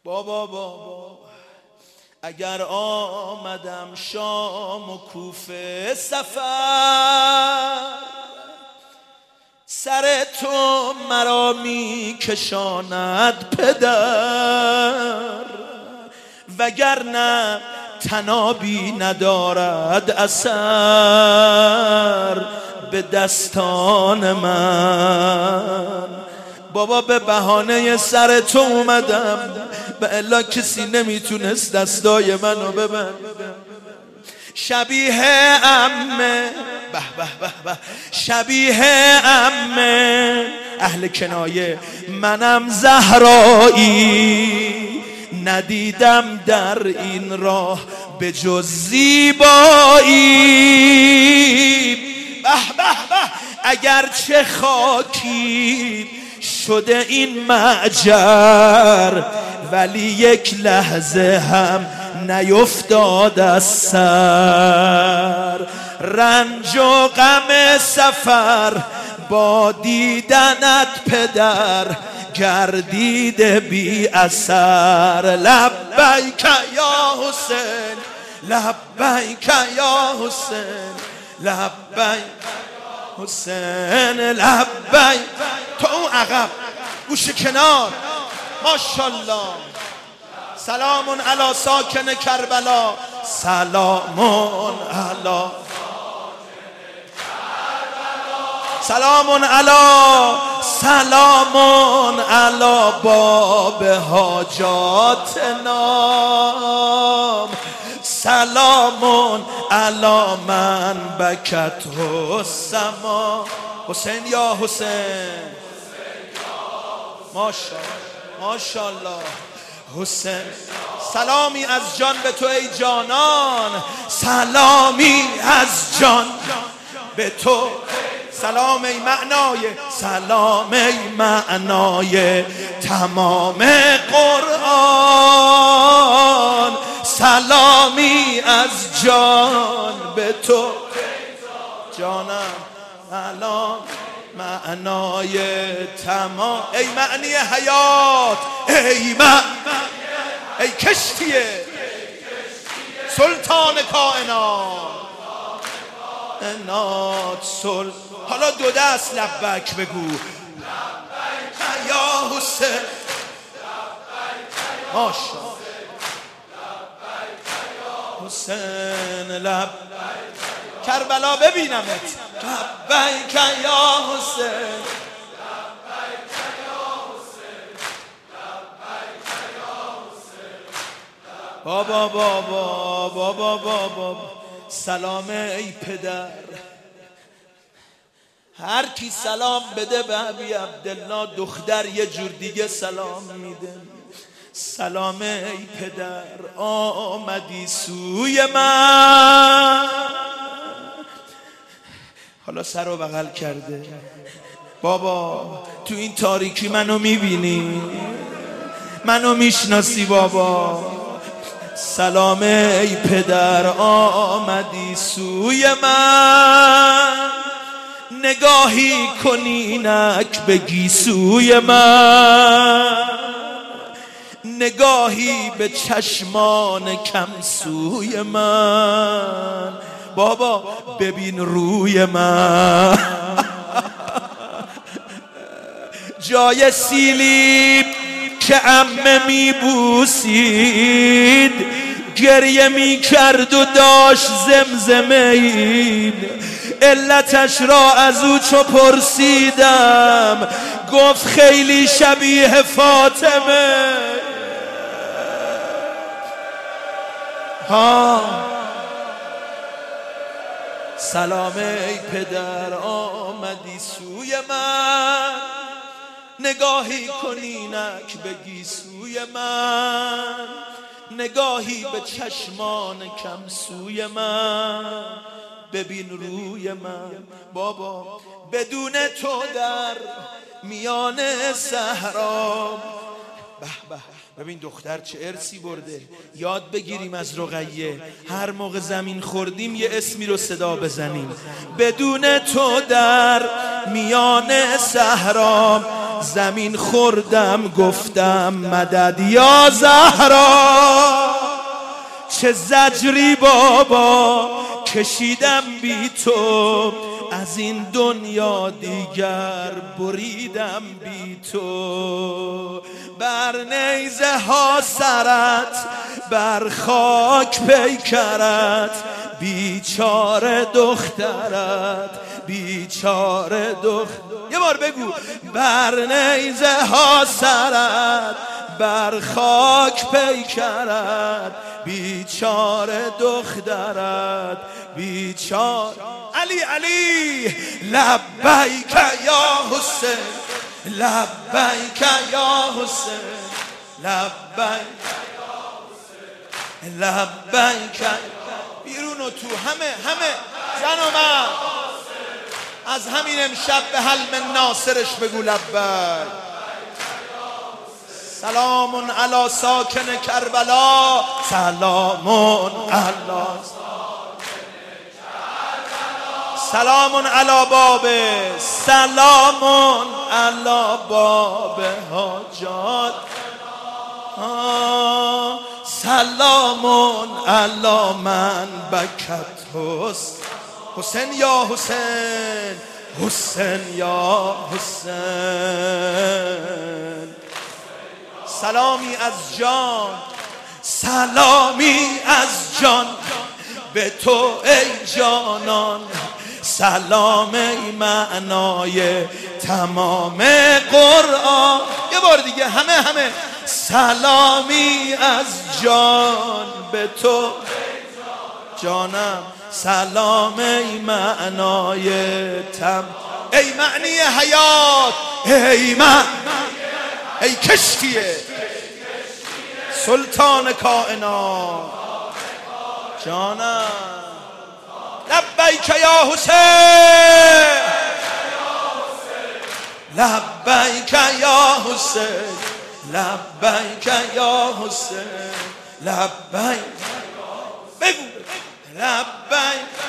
بابا اگر آمدم شام و کوفه سفر، سر تو مرا می کشاند پدر، وگرنه تنابی ندارد اثر به دستان من. بابا به بهانه سر تو اومدم، به الا کسی نمیتونست دستای منو ببند. شبیه عمه، به به به به، شبیه عمه اهل کنایه، منم زهرایی، ندیدم در این راه به جز زیبایی. به به به، اگر چه خاکی شده این معجر، ولی یک لحظه هم نیفتاد از سر. رنج و غم سفر با دیدنت پدر گردیده بی اثر. لبیک یا حسین، لبیک یا حسین، لبیک حسین، لبیک. تو اون عقب گوش کنار، ماشاءالله. سلام علی ساکن کربلا، سلام علی، سلام علی، سلام علی باب حاجاتنا، سلام علی من بکت السما. حسین یا حسین، ماشاءالله حسین. سلامی از جان به تو ای جانان، سلامی از جان به تو. سلام ای معنای، سلام ای معنای تمام قرآن، سلامی از جان به تو جانم. سلام معنای تمام، ای معنی حیات، ای کشتیه سلطان کائنات سل. حالا دو دست لبک بگو، لبک یا حسین، ماشاءالله حسین. لب کربلا ببینمت، لبیک یا حسین، بابا بابا بابا بابا. سلام ای پدر، هر کی سلام بده به ابی عبدالله دختر یه جور دیگه سلام میده. سلام ای پدر، آمدی سوی من. حالا سر رو بغل کرده، بابا تو این تاریکی منو میبینی، منو میشناسی بابا. سلام ای پدر، آمدی سوی من، نگاهی کنی نک بگی سوی من، نگاهی به چشمان کم سوی من. بابا ببین روی من، جای سیلی که عمه میبوسید گریه میکرد و داشت زمزمه این. علتش را از او چو پرسیدم گفت خیلی شبیه فاطمه. سلام ای پدر، آمدی سوی من، نگاهی کنی نک بگی سوی من، نگاهی به چشمان کم سوی من، ببین روی من. بابا بدون تو در میان صحرا. به به، ببین دختر چه ارثی برده. یاد بگیریم از رقیه، هر موقع زمین خوردیم یه اسمی رو صدا بزنیم. بدون تو در میان صحرا زمین خوردم گفتم مدد یا زهرا. چه زجری بابا کشیدم بی تو، از این دنیا دیگر بریدم بی تو. بر نیزه ها سرت، بر خاک پیکرت، بیچاره دخترت، بیچاره یه بار بگو. بر نیزه ها سرت، بر خاک پیکرت، بیچاره دخترت، بیچاره. علی علی لبیک یا حسین، لبیک یا حسین، لبیک لبیک. بیرون و تو همه زن و مرد از همین امشب به حلم ناصرش بگو لبیک. سلام علی ساکن کربلا، سلام علی، سلام علی باب، سلام علی باب حاجات، سلام علی من بکت حسین. حسین یا حسین، حسین یا حسین. سلامی از جان، سلامی از جان به تو ای جانان. سلام ای معنای تمام قرآن. یه بار دیگه همه سلامی از جان به تو جانم. سلام ای معنای ای معنی حیات، ای کشتیه سلطان کائنات جانم. لبیک یا حسین، لبیک یا حسین، لبیک یا حسین، لبیک. بگو لبیک.